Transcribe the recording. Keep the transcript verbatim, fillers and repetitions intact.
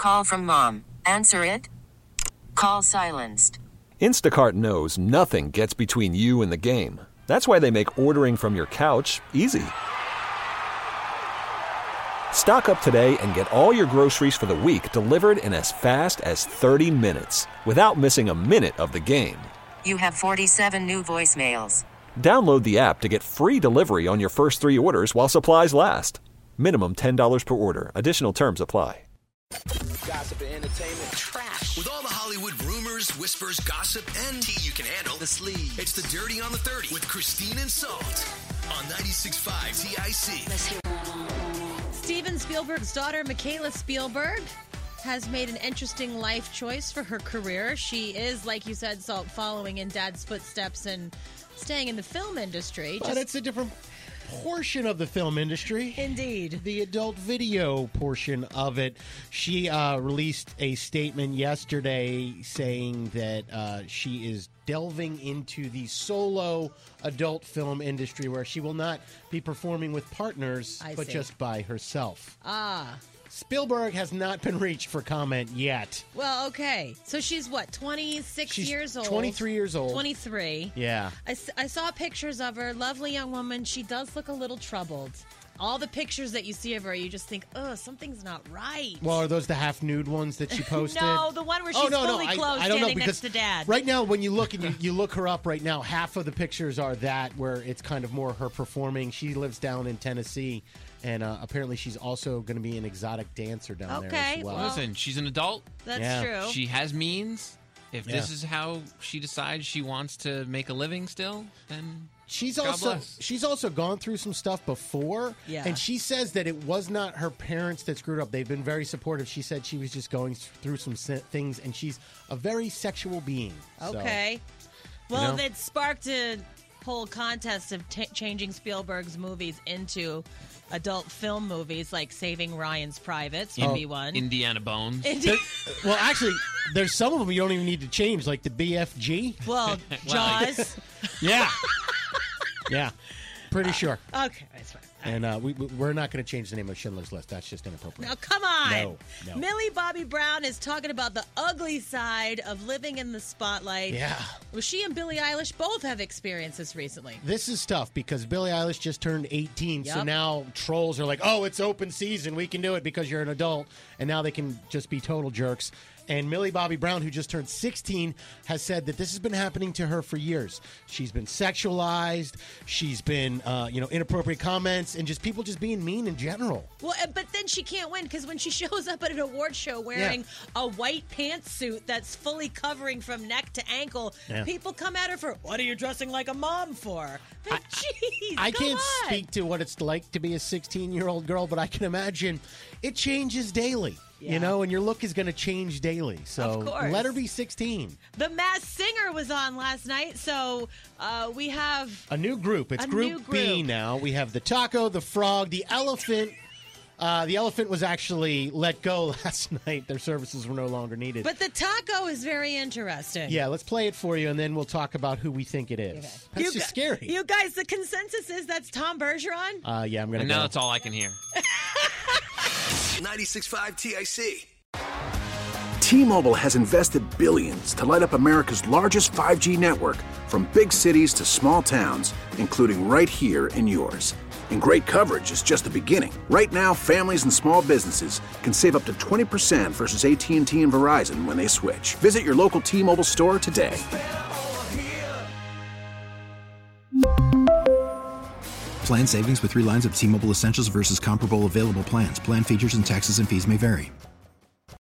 call from mom. Answer it. Call silenced. Instacart knows nothing gets between you and the game. That's why they make ordering from your couch easy. Stock up today and get all your groceries for the week delivered in as fast as thirty minutes without missing a minute of the game. You have forty-seven new voicemails. Download the app to get free delivery on your first three orders while supplies last. Minimum ten dollars per order. Additional terms apply. Gossip and entertainment trash. With all the Hollywood rumors, whispers, gossip, and tea you can handle. The sleeve. It's the Dirty on the thirty with Christine and Salt on ninety-six point five T I C. Let's hear Steven Spielberg's daughter, Michaela Spielberg, has made an interesting life choice for her career. She is, like you said, Salt, following in Dad's footsteps and staying in the film industry. But Just... it's a different portion of the film industry. Indeed. The adult video portion of it. She uh, released a statement yesterday saying that uh, she is delving into the solo adult film industry where she will not be performing with partners, I but see. just by herself. Ah. Spielberg has not been reached for comment yet. Well, okay. So she's what, twenty-six She's years old? twenty-three years old. twenty-three. Yeah. I, s- I saw pictures of her. Lovely young woman. She does look a little troubled. All the pictures that you see of her, you just think, oh, something's not right. Well, are those the half nude ones that she posted? No, the one where she's oh, no, fully no. I, clothed I don't know, standing because next to Dad. Right now, when you look and you, you look her up right now, half of the pictures are that where it's kind of more her performing. She lives down in Tennessee, and uh, apparently she's also going to be an exotic dancer down Okay, there as well. well- Listen, she's an adult. That's Yeah. true. She has means. If this Yeah. is how she decides she wants to make a living still, then She's God also bless. she's also gone through some stuff before, Yeah. and she says that it was not her parents that screwed up. They've been very supportive. She said she was just going through some se- things, and she's a very sexual being. So, Okay. Well, know? that sparked a whole contest of t- changing Spielberg's movies into adult film movies, like Saving Ryan's Privates would Oh. be one. Indiana Bones. There- well, actually, there's some of them you don't even need to change, like the B F G. well, Jaws. Yeah. Yeah. Pretty sure. Okay, that's fine. And uh, we, we- we're not going to change the name of Schindler's List. That's just inappropriate. Now, come on. No, no. Millie Bobby Brown is talking about the ugly side of living in the spotlight. Yeah. Well, she and Billie Eilish both have experienced this recently. This is tough because Billie Eilish just turned eighteen, so Yup. now trolls are like, oh, it's open season. We can do it because you're an adult. And now they can just be total jerks. And Millie Bobby Brown, who just turned sixteen, has said that this has been happening to her for years. She's been sexualized. She's been, uh, you know, inappropriate comments and just people just being mean in general. Well, uh, but then she can't win because when she shows up at an award show wearing a white pantsuit that's fully covering from neck to ankle, Yeah. people come at her for, what are you dressing like a mom for? But jeez, I come can't on. speak to what it's like to be a sixteen-year-old girl, but I can imagine it changes daily. Yeah. You know, and your look is going to change daily. So Of course. let her be sixteen. The Masked Singer was on last night, so uh, we have A new group. It's A Group new B group. now. We have the taco, the frog, the elephant. Uh, the elephant was actually let go last night. Their services were no longer needed. But the taco is very interesting. yeah, let's play it for you, and then we'll talk about who we think it is. That's You just gu- scary. You guys, the consensus is that's Tom Bergeron? uh, yeah, I'm going to And go. now that's all I can hear. ninety-six point five T I C. T-Mobile has invested billions to light up America's largest five G network, from big cities to small towns, including right here in yours. And great coverage is just the beginning. Right now, families and small businesses can save up to twenty percent versus A T and T and Verizon when they switch. Visit your local T-Mobile store today. Plan savings with three lines of T-Mobile Essentials versus comparable available plans. Plan features and taxes and fees may vary.